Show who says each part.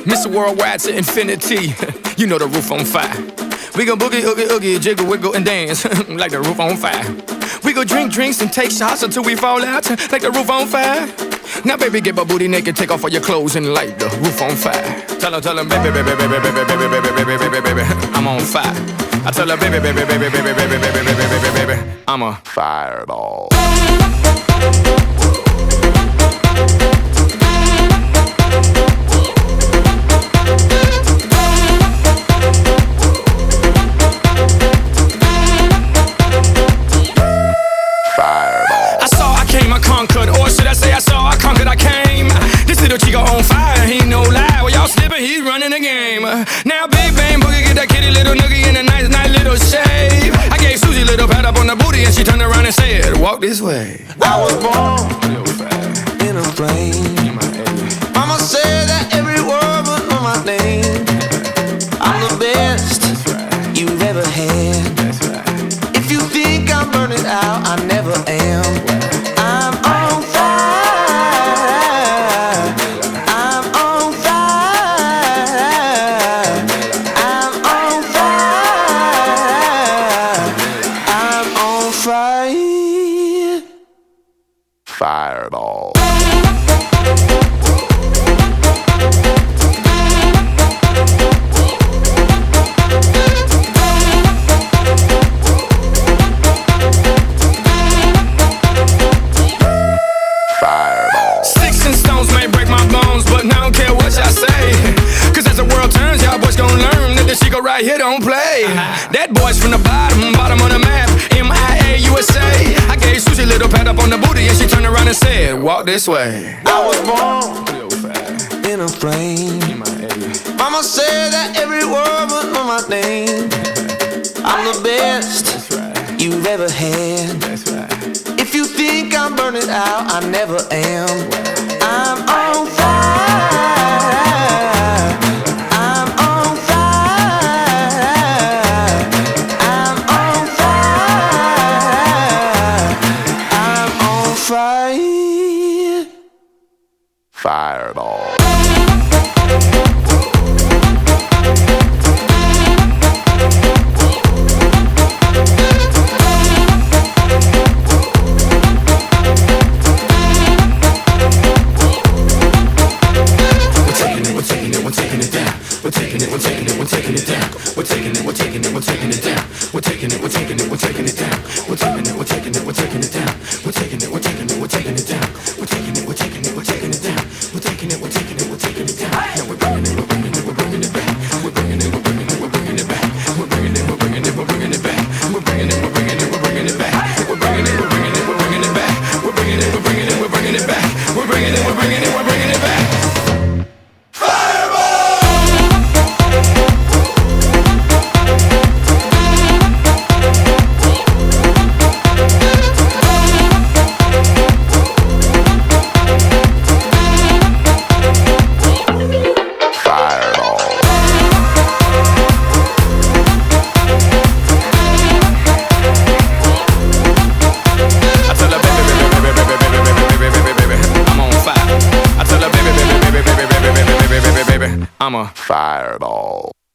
Speaker 1: Mr. Worldwide to infinity. You know the roof on fire. We gon' boogie, oogie, oogie, jiggle, wiggle, and dance like the roof on fire. We go drink drinks and take shots until we fall out like the roof on fire. Now, baby, get my booty naked, take off all your clothes and light the roof on fire. Tell her, baby, baby, baby, baby, baby, baby, baby, baby, baby, I'm on fire. I tell her, baby, baby, baby, baby, baby, baby, baby, baby, baby, I'm a fireball. He's running the game. Now Big Bang Boogie get that kitty little noogie in a nice, nice little shave. I gave Susie a little pat up on the booty and she turned around and said, walk this way.
Speaker 2: I was born in a plane. Mama said that every word was on my name. I'm the best you've ever had. If you think I'm burning out, I never am. I'm on fire.
Speaker 3: Fireball.
Speaker 1: Sticks and stones may break my bones, but I don't care what y'all say. Cause as the world turns, y'all boys gon' learn that this shit go right here don't play. That boy's from the bottom of the map, MIA USA. I gave Susie a little pat up on the booty and she turned around and said, walk this way.
Speaker 2: I was born in a plane. Mama said that every word was on my name. I'm the best you've ever had. If you think I'm burning out, I never am. I'm on fire. I'm on fire. I'm on fire. I'm on fire.
Speaker 3: Fireball.
Speaker 1: I'm a
Speaker 3: fireball.